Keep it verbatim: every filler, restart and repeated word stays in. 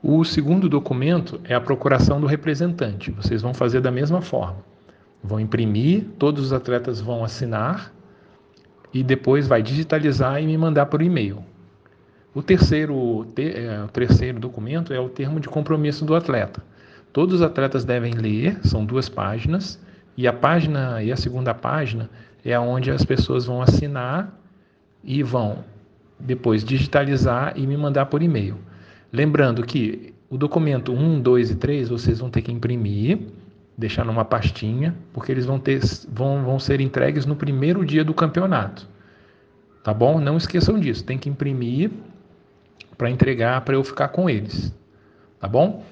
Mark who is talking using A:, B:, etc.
A: O segundo documento é a procuração do representante. Vocês vão fazer da mesma forma. Vão imprimir, todos os atletas vão assinar e depois vai digitalizar e me mandar por e-mail. O terceiro, te, é, o terceiro documento é o termo de compromisso do atleta. Todos os atletas devem ler, são duas páginas, e a página e a segunda página é onde as pessoas vão assinar e vão depois digitalizar e me mandar por e-mail. Lembrando que o documento um, dois e três vocês vão ter que imprimir, deixar numa pastinha, porque eles vão, ter, vão, vão ser entregues no primeiro dia do campeonato. Tá bom? Não esqueçam disso, tem que imprimir para entregar, para eu ficar com eles. Tá bom?